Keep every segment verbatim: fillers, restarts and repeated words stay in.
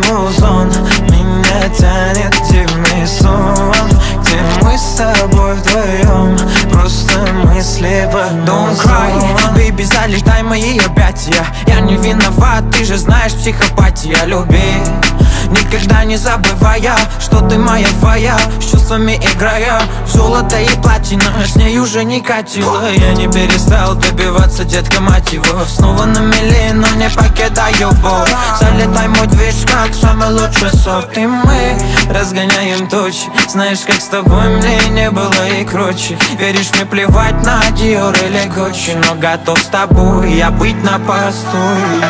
музон, меня тянет дивный сон, где мы с тобой вдвоем, просто мысли под музон. Don't cry, baby, залетай мои объятия. Я не виноват, ты же знаешь, психопатия. Люби, никогда не забывая, что ты моя фая, с чувствами играя. Золото и платина, с ней уже не катило. Я не перестал добиваться, детка, мать его. Снова на мели, но не покидаю боль. Залетай мой движ, как самый лучший софт. И мы разгоняем тучи. Знаешь, как с тобой мне не было и круче. Веришь, мне плевать на Dior или Gucci, но готов с тобой я быть на посту.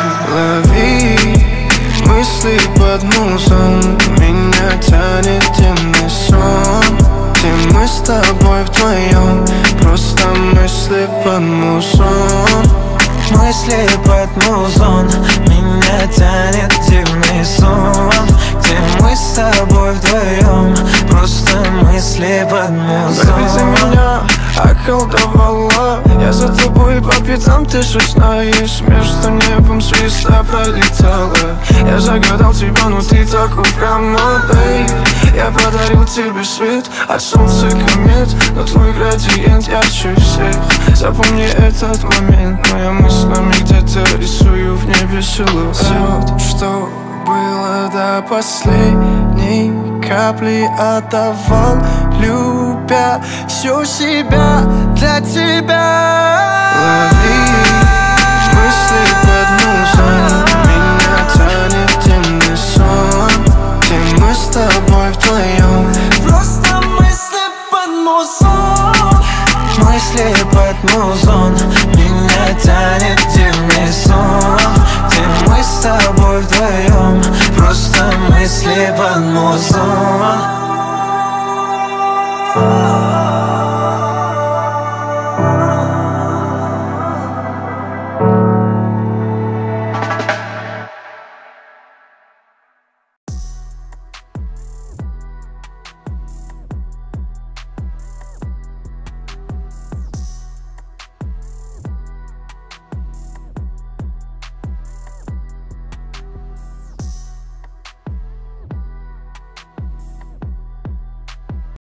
Лови мысли под музон, меня тянет темный сон, где мы с тобой вдвоем, просто мысли под музон. Мысли под музон, меня тянет дивный сон, где мы с тобой вдвоем, просто мысли под музон. Baby, ты меня околдовала, я за тобой по пятам, ты же знаешь. Между небом звезда пролетала. Я загадал тебя, но ты так упряма, бейб. Я подарил тебе свет от солнца комет, но твой градиент ярче всех. Запомни этот момент, моя мыслями где-то рисую в небе силуэт. Все, что было до последней капли, отдавал, любя всю себя для тебя. Лови мысли под музон, меня тянет темный сон, где мы с тобой вдвоем, просто мысли под музон. Мысли под музон, меня тянет дивный сон, где мы с тобой вдвоем, просто мысли под музон.